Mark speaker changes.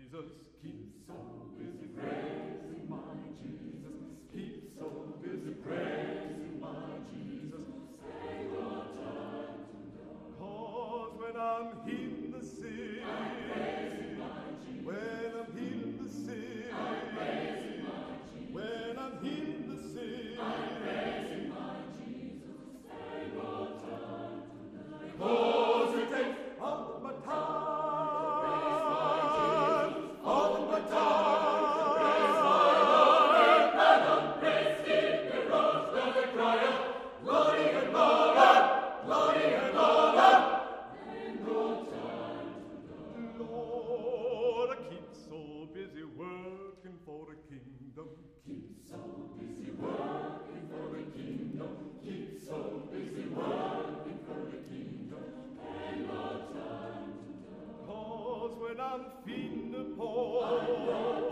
Speaker 1: Jesus. Keep so busy praising my Jesus. Keep so busy praising my Jesus. Take your time to know. 'Cause when I'm in the city, I'm praising my Jesus. When I'm in the city, I'm praising my Jesus. When I'm in the city, I'm praising my Jesus. Take your time to know. 'Cause it takes all my time. Keep so busy working for the kingdom. Keep so busy working for the kingdom. Ain't no time to know. 'Cause when I'm feeling poor,